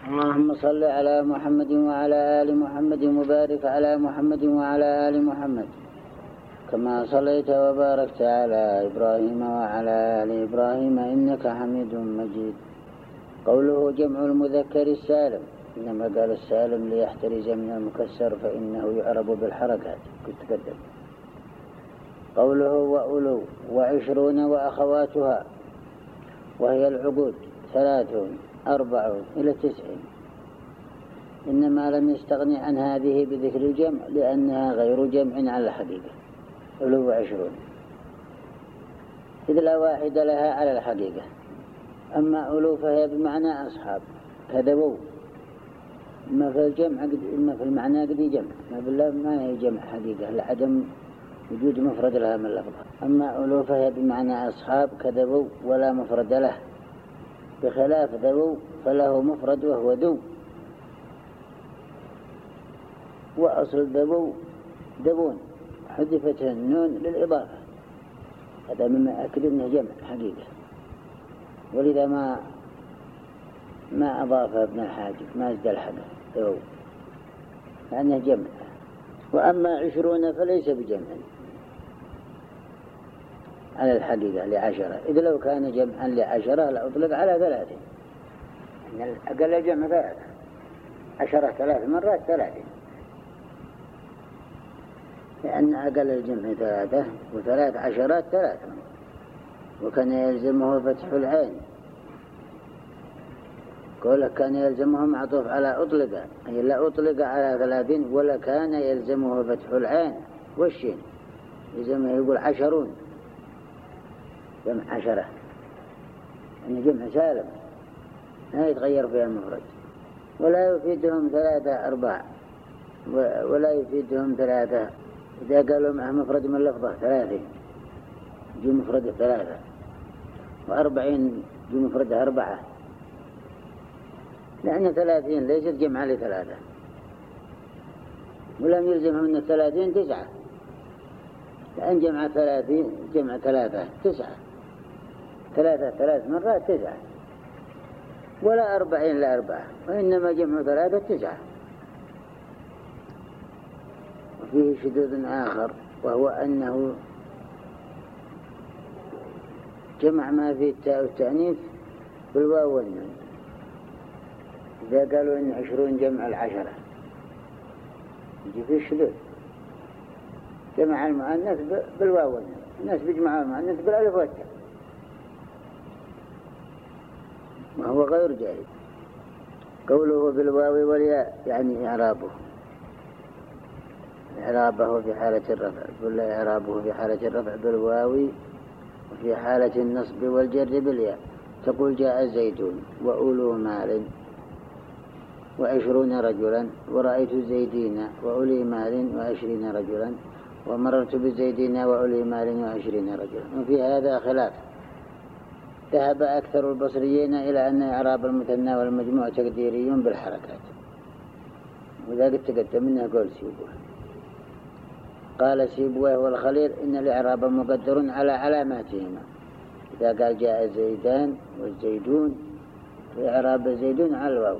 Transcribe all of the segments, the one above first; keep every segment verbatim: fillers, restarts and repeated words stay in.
اللهم صل على محمد وعلى آل محمد وبارك على محمد وعلى آل محمد كما صليت وباركت على إبراهيم وعلى آل إبراهيم إنك حميد مجيد. قوله جمع المذكر السالم، إنما قال السالم ليحترز من المكسر فإنه يعرب بالحركات كنت قدم. قوله وأولو وعشرون وأخواتها، وهي العقود ثلاثون أربعون إلى تسعين، إنما لم يستغني عن هذه بذكر الجمع لأنها غير جمع على الحقيقة. أولو وعشرون إذ لا واحد لها على الحقيقة. أما أولو فهي بمعنى أصحاب كذبوا، إما في الجمع إما في المعنى قد جمع، ما بالله ما هي جمع حقيقة لعدم وجود مفرد لها من لفظها. أما أولو فهي بمعنى أصحاب كذبوا ولا مفرد له، بخلاف ذو فله مفرد وهو ذو، وأصل ذو ذبون حذفت النون للإضافة، هذا مما أكد أنه جمع حقيقة، ولذا ما ما أضاف ابن الحاجب ما ازدى الحدث ذو لأنه جمع. وأما عشرون فليس بجمع على الحقيقة لعشرة، إذا لو كان جمعا لعشرة لأطلق على ثلاثين، إن أقل جمع ثلاثة، عشرة ثلاث مرات ثلاثين، لأن أقل الجمع ثلاثة وثلاث عشرات ثلاثة، وكان يلزمه فتح العين. قولك كان يلزمه معطوف على أطلق، أي لا أطلق على ثلاثين ولا كان يلزمه فتح العين والشين، يلزمه يقول عشرون جمع عشرة، يعني جمع سالم لا يتغير فيها المفرد، ولا يفيدهم ثلاثة أرباع ولا يفيدهم ثلاثة. إذا قالوا معه مفرد من لفظة ثلاثين جو مفرد ثلاثة، وأربعين جو مفرد أربعة، لأن ثلاثين ليست جمع لثلاثة، ولم يلزمهم من الثلاثين تسعة، لأن جمع ثلاثين جمع ثلاثة تسعة، ثلاثة ثلاث مرات تسعة، ولا أربعين لأربعة، وإنما جمع ثلاثة تسعة. وفيه شذوذ آخر، وهو أنه جمع ما فيه التاء والتأنيث بالواو والنون. إذا قالوا إن عشرون جمع العشرة يجي فيه شذوذ، جمع المؤنث بالواو والنون، الناس بيجمعوا المؤنث بالألف والتاء، وهو غير جائز. قوله بالواو والياء يعني إعرابه، إعرابه في حالة الرفع، قل إعرابه في حالة الرفع بالواو وفي حالة النصب والجر بالياء. تقول جاء زيدون وأولو مال وعشرون رجلا، ورأيت زيدين وأولي مال وعشرين رجلا، ومررت بزيدين وأولي مال وعشرين رجلا. وفي هذا خلاف، ذهب أكثر البصريين إلى أن إعراب المثنى والمجموع تقديري بالحركات، وذلك تقدم منها قول سيبوه. قال سيبوه والخليل إن الإعراب مقدر على علاماتهما. إذا قال جاء زيدان والزيدون إعراب زيدون على الواو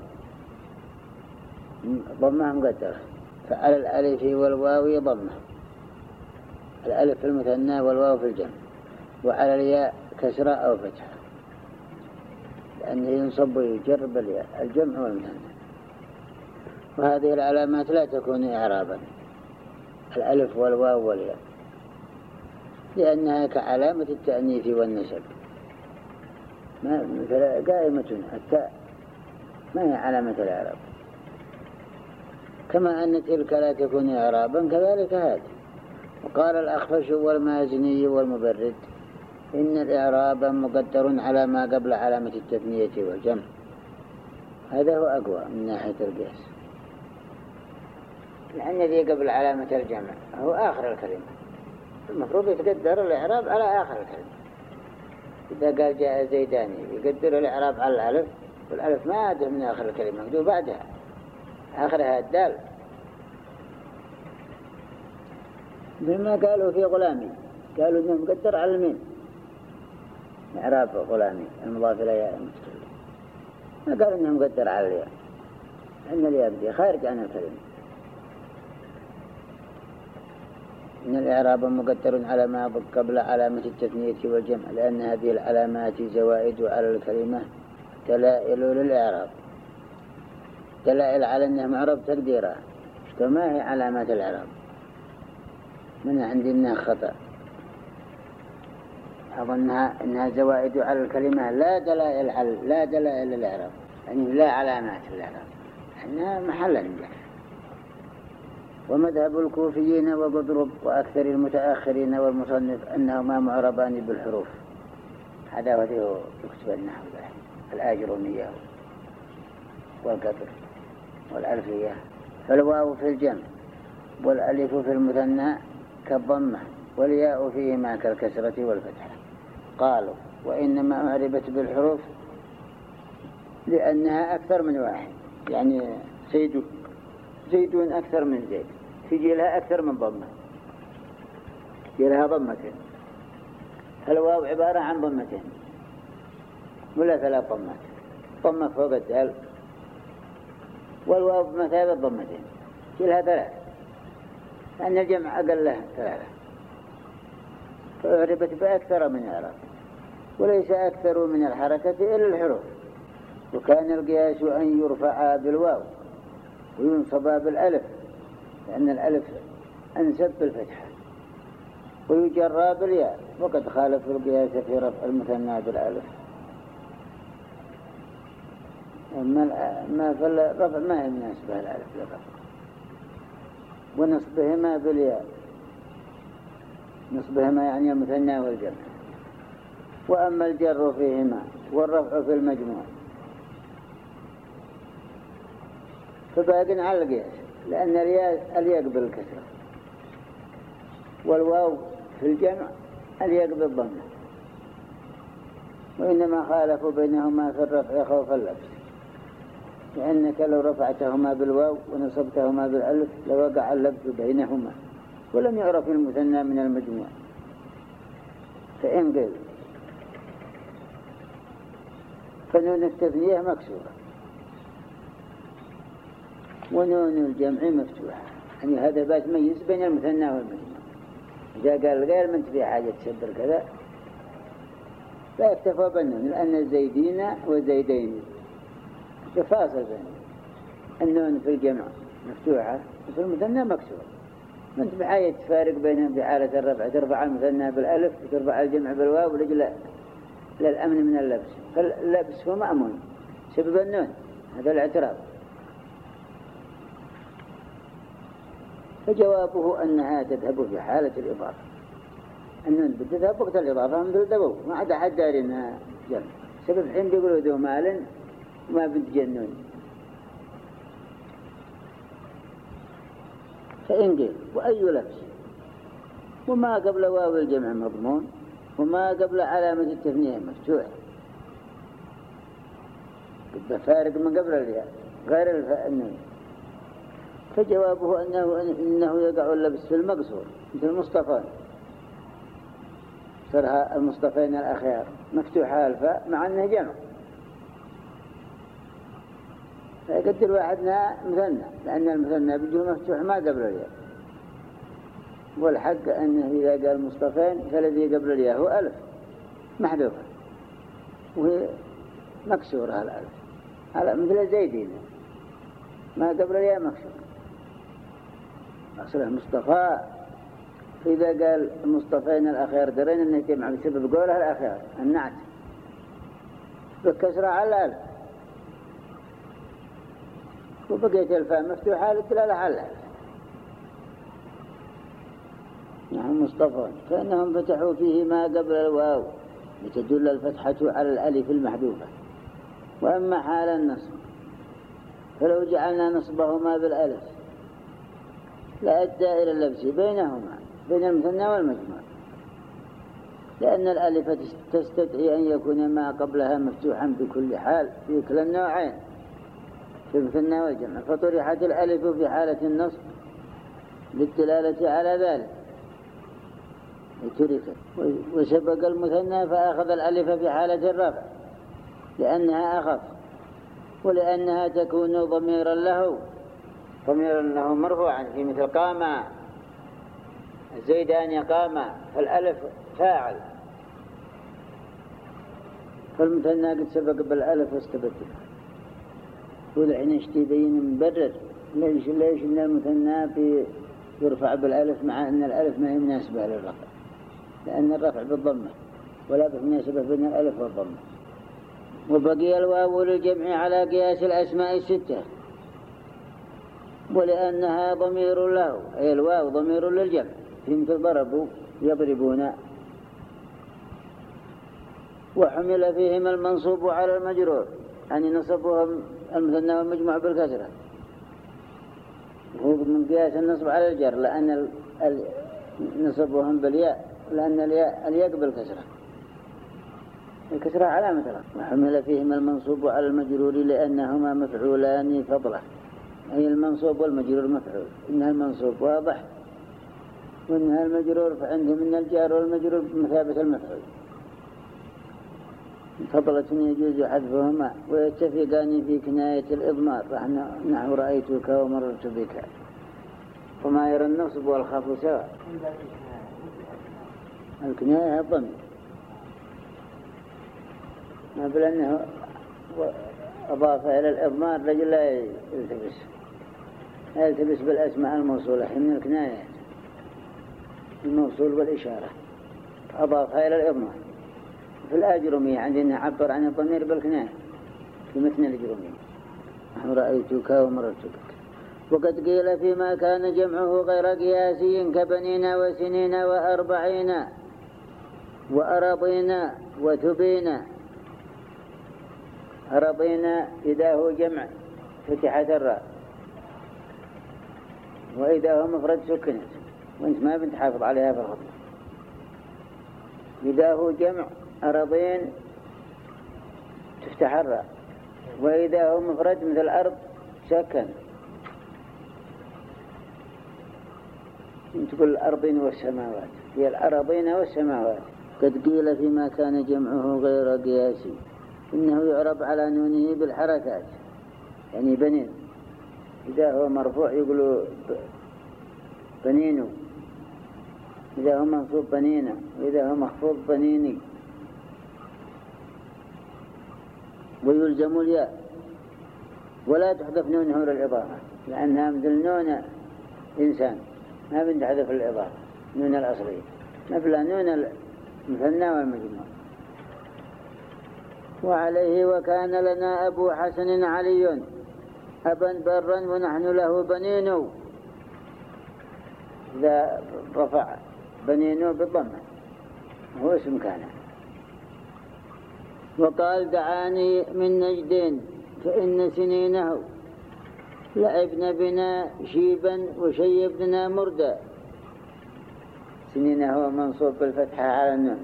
ضمها مقدرة، فعلى الألف والواو ضمه، الألف في المثنى والواو في الجمع، وعلى الياء كسرة أو فتحة، لأنه ينصب ويجر بالياء الجمع والمثنى. وهذه العلامات لا تكون إعرابا، الألف والواو والياء، لأنها كعلامة التأنيث والنسب، ما مثل قائمة التاء ما هي علامة الإعراب، كما أن تلك لا تكون إعرابا كذلك هذه. وقال الأخفش والمازني والمبرد إن الإعراب مقدر على ما قبل علامة التثنية والجمع، هذا هو أقوى من ناحية القياس، لأن الذي قبل علامة الجمع هو آخر الكلمة، المفروض يتقدر الإعراب على آخر الكلمة. إذا قال جاء زيداني يقدر الإعراب على الألف، والألف ما أدى من آخر الكلمة مقدور بعدها آخرها الدال، بما قالوا في غلامي قالوا إنه مقدر على الميم، إعراب غلامي المضاف إلى ياء المتكلم، ما قالوا إنه مقدر على الياء، أن الياء بدي خارج عن الكلمة. إن الإعراب مقدر على ما قبل علامة التثنية والجمع، لأن هذه العلامات زوائد على الكلمة دلائل للإعراب، دلائل على أنه معرب تقديرها. فما هي علامات الإعراب؟ من عندنا خطأ، أظنها إنها زوائد على الكلمة لا دلائل على لا دلائل للإعراب، يعني لا علامات الإعراب، إنها محل الجر. ومذهب الكوفيين وقضرب وأكثر المتأخرين والمصنف أنهما معربان بالحروف. هذا وذيه يكتب النحو الآجرونية والقدر والألفية. فالواو في الجمع والألف في المثنى كالضمة والياء فيهما كالكسرة والفتحة. قالوا وإنما أعربت بالحروف لأنها أكثر من واحد، يعني زيد زيدون أكثر من زيد، تجي لها أكثر من ضمة، تجي لها ضمتين. الواو عبارة عن ضمتين ولا ثلاث ضمات، ضمة فوق الدال، والواو بمثابة ضمتين تجي لها ثلاث، لأن الجمع أقل لها ثلاثة، فأعربت بأكثر من إعراب، وليس أكثر من الحركة إلا الحروف. وكان القياس أن يرفع بالواو وينصب بالألف، لأن الألف أنسب بالفتحة، ويجرى بالياء، وقد خالف القياس في رفع المثنى بالألف. ما في الرفع ما يناسبه الألف للرفع، ونصبهما بالياء، نصبهما يعني المثنى والجمع. وأما الجر فيهما والرفع في المجموع فباق على القياس، لأن الياء بالكسرة، والواو في الجمع الياء بالضمة، وإنما خالفوا بينهما في الرفع خوف اللبس، لأنك لو رفعتهما بالواو ونصبتهما بالألف لوقع اللبس بينهما ولم يعرف المثنى من المجموع. فإن قيل فنون التثنية مكسورة ونون الجمع مفتوحة، يعني هذا بات ميز بين المثنى والمجموع. إذا قال غير من في حاجة تشبر كذا لا يكتفى بالنون، لأن الزيدين وزيدين تفاصل بين النون في الجمع مفتوحة وفي المثنى مكسورة، ما انت بحاجة تفارق بينهم في حالة الرفع، ترفع المثنى بالألف وترفع الجمع بالواو ولجل للأمن من اللبس، فاللبس هو مأمون سبب النون، هذا الاعتراض. فجوابه أنها تذهب في حالة الإضافة، النون بتذهب وقت الإضافة مثل ذبو، ما عدا حد داري أنها جمع، سبب حين بيقولوا ذو مال وما بنتجنون. فإن قيل وأي لبس وما قبل واو الجمع مضمون وما قبل علامة التثنية مفتوح، بدأ فارق من قبل الياء غير النون. فجوابه أنه, إنه يقع اللبس في المقصور مثل المصطفى، صرها المصطفين الأخيار مفتوحة الفاء مع أنه جمع، فيقدر واحدنا مثنى، لأن المثنى بجه مفتوح ما قبل الياء، والحق أنه إذا قال مصطفين فالذي قبل الياء هو ألف محذوفة وهي مكسورة الألف، على مثل زيدين ما قبل الياء مكسور أصله مصطفى. فإذا قال المصطفين الأخيار درين أنه يجمع بسبب قوله الأخيار النعت بالكسرة على الألف، وبقيت الفاء مفتوحة للدلالة على الألف، نعم مصطفى، فإنهم فتحوا فيه ما قبل الواو لتدل الفتحة على الألف المحذوفة. وأما حال النصب فلو جعلنا نصبهما بالألف لأدى إلى اللبس بينهما بين المثنى والمجموع، لأن الألف تستدعي أن يكون ما قبلها مفتوحا بكل حال في كلا النوعين في المثنى والجمع، فطرحت الألف في حالة النصب للدلالة على ذلك تركت، وسبق المثنى فأخذ الألف في حالة الرفع لأنها أخف ولأنها تكون ضميرا له ضميرا له مرفوعا في مثل قام الزيدان قام، فالألف فاعل، فالمثنى قد سبق بالألف واستبدل. ولحين اشتي بين مبرر ليش ليش ان المثنى في يرفع بالألف مع أن الألف ما هي مناسبة للرفع، لأن الرفع بالضمة ولا بمناسبة بين الألف والضمة. وبقي الواو للجمع على قياس الأسماء الستة، ولأنها ضمير له، أي الواو ضمير للجمع في مثل ضربوا يضربون. وحمل فيهما المنصوب على المجرور، يعني نصبهم المثنى والمجموع بالكسرة، هو من قياس النصب على الجر، لأن ال... ال... نصبهم بالياء، لأن الياء الياء بالكسرة، الكسرة علامة رفع. وحمل فيهما المنصوب على المجرور لأنهما مفعولان فضلا، أي المنصوب والمجرور مفعول، إنها المنصوب واضح وإنها المجرور فعندهم من الجار والمجرور بمثابة المفعول، فضلة يجوز حذفهما ويتفقان في كناية الإضمار، نحو رأيتك ومررت بك، وما يرى النصب والخفض سواء. الكناية الضمير، ما بل أنه أضاف إلى الإضمار رجل لا يلتبس لا يلتبس بالأسماء الموصولة من الكناية الموصول والإشارة، أضافها إلى الإضمار. في الأجرمية عندنا عبر عن الضمير بالكناية في مثل الأجرمية، نحن رأيتك ومررت بك. وقد قيل فيما كان جمعه غير قياسي كبنين وسنين وأربعين وأرضين وتبين. أرضين إذا هو جمع فتحت الراء، وإذا هو مفرد سكنت، وانت ما بنت حافظ عليها في الخطبة. إذا هو جمع أرضين تفتح الراء، وإذا هو مفرد مثل الأرض سكن، تقول الأرضين والسماوات، هي الأرضين والسماوات. قد قيل فيما كان جمعه غير قياسي إنه يعرب على نونه بالحركات، يعني بنين، إذا هو مرفوع يقولوا بنينه، إذا هو منصوب بنينه، وإذا هو مخفوض بنيني. ويلزم الياء ولا تحذف نونه للإضافة، لأنها مثل نون إنسان ما بنتحذف الإضافة، نون الأصلية مثل نون المثنى والمجموع. وعليه وكان لنا أبو حسن علي أبا برا ونحن له بنين، إذا رفع بنينه بالضمة هو اسم كان. وقال دعاني من نجد فإن سنينه لعبن بنا شيبا وشيبنا مردا. سنينه منصوب بالفتحة على النون.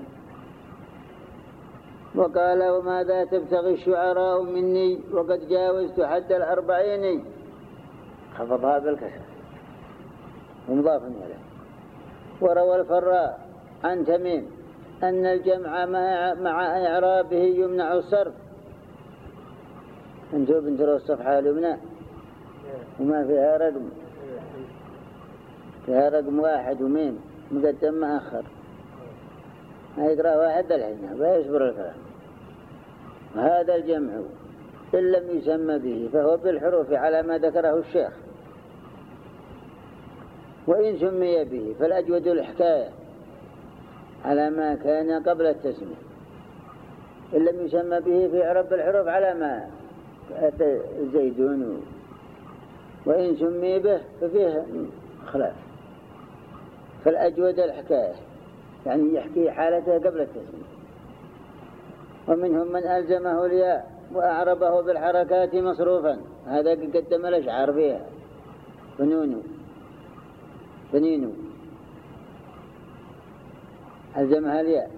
وقال وماذا تبتغي الشعراء مني وقد جاوزت حد الأربعين، خفضها بالكسر ومضاف إليه. وروى الفراء عن تميم أن الجمع مع إعرابه يمنع الصرف. انتوا بنتروا الصفحة اليمنى وما فيها رقم، فيها رقم واحد وميم مقدم مأخر، ما يقرأ واحد الحين ويصبر الكلام. وهذا الجمع إن لم يسمى به فهو بالحروف على ما ذكره الشيخ، وإن سمي به فالأجود الحكاية على ما كان قبل التسمية. إن لم يسمى به في إعراب الحروف على ما زيدون، وإن سمي به ففيه خلاف، فالأجود الحكاية يعني يحكي حالته قبل التسمية. ومنهم من ألزمه الياء وأعربه بالحركات مصروفا، هذا قدم الأشعار فيها بنونه بنينه ألزمها الياء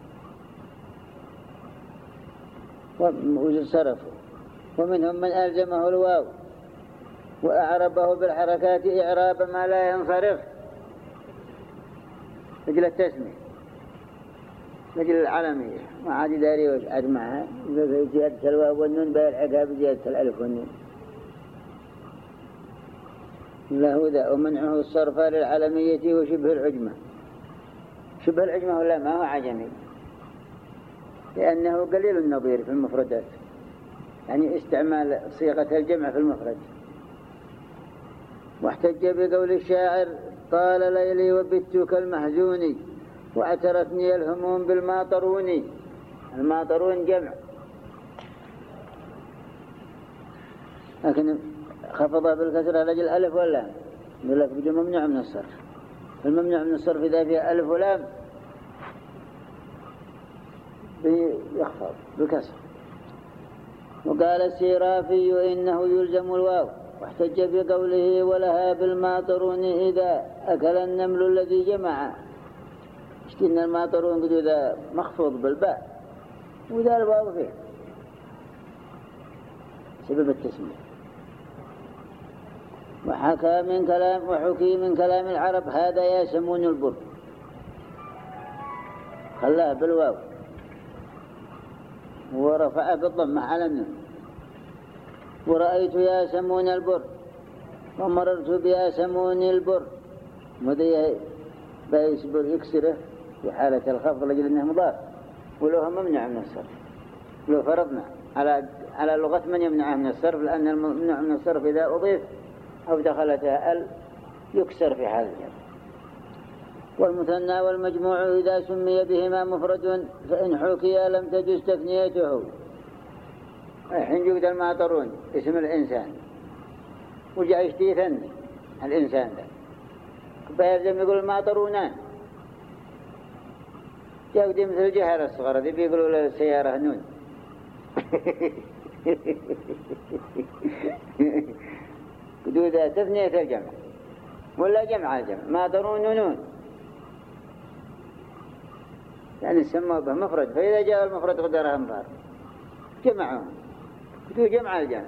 وصرفه. ومنهم من ألزمه الواو وأعربه بالحركات إعراب ما لا ينصرف أجل التسمية، مثل العلمية ما عاد داري وش عاد معها زيادة الواو والنون بيلحقها بزيادة الألف والنون. له ذا ومنعه الصرف للعلمية وشبه العجمة. شبه العجمة ولا ما هو عجمي لأنه قليل النظير في المفردات، يعني استعمال صيغة الجمع في المفرد. واحتج بقول الشاعر طال ليلي وبت كالمحزون واعترتني الهموم بالماطرون. الماطرون جمع، لكن خفضها بالكسرة لجل ألف واللام يقول لك بده ممنوع من الصرف. الممنوع من الصرف إذا فيها ألف ولام بيخفض بالكسر. وقال السيرافي إنه يلزم الواو واحتج بقوله ولها بالماطرون إذا أكل النمل الذي جمع. اشتنا الماطرون قدوا ذا مخفوض بالباء وذا الواو فيه سبب التسمية. وحكى من كلام وحكي من كلام العرب هذا يسمون البر خلاه بالواو ورفع بالضمة على النون. ورأيت ياسمون البر ومررت بياسمون البر مذي بيسبر يكسره في حالة الخفض لجل أنه مضاف ولوه ممنوع من الصرف. لو فرضنا على على لغة من يمنعه من الصرف لأن الممنوع من الصرف إذا أضيف أو دخلتها ال يكسر في حال الجر. والمثنى والمجموع إذا سمي بهما مفرد فإن حكي لم تجز تثنيته. الحين جود الماطرون اسم الإنسان وجاء يشتي ثني الإنسان ده فيلزم يقول الماطرونان. جاء دي مثل الجهل الصغار ذي بيقولوا للسيارة نون قدودها تثنية الجمع ولا جمع الجمع ماطرون نون يعني سموا به مفرد. فإذا جاء المفرد قدرها مفرد جمعهم قدوا جمع الجمع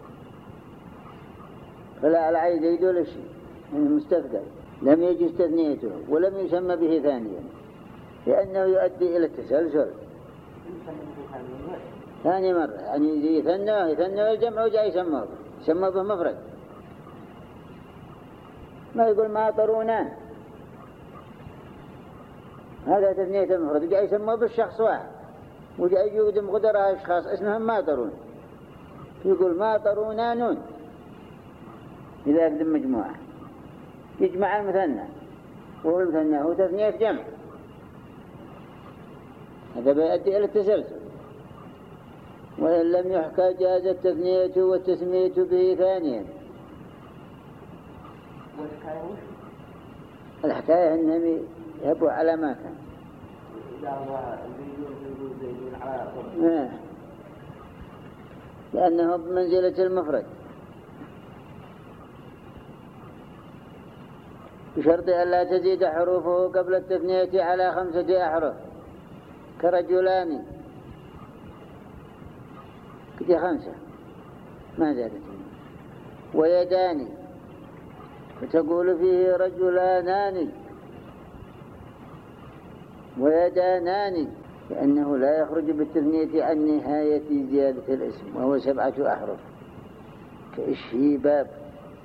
فلا على عيد يدول الشيء يعني مستثقل لم يجز تثنيته ولم يسمى به ثانيا لأنه يؤدي إلى التسلسل ثاني مرة. يعني يثنوا يثنوا الجمع وجاء يسموه يسموه به مفرد ما يقول ماطرونان هذا تثنية المفرد وجاء يسموه بالشخص واحد وجاء يقدم قدرها أشخاص اسمهم ماطرون يقول ماطرونان إذا يقدم مجموعة يجمع المثنى وهو المثنى هو تثنية جمع هذا بيؤدي إلى التسلسل. وإن لم يحكى جاز التثنية والتسمية به ثانيا. الحكاية أنهم يهبوا على ما كان لأنه بمنزلة المفرد بشرط أن لا تزيد حروفه قبل التثنية على خمسة أحرف كرجلان كده خمسة ما زادت. ويدان فتقول فيه رجلانان ويدانان لأنه لا يخرج بالتثنية عن نهاية زيادة الاسم وهو سبعة أحرف كالشيباب.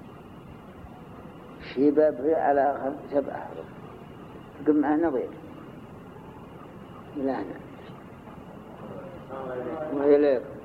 الشيباب هي على سبع أحرف جمعه نظير لا لا وإليك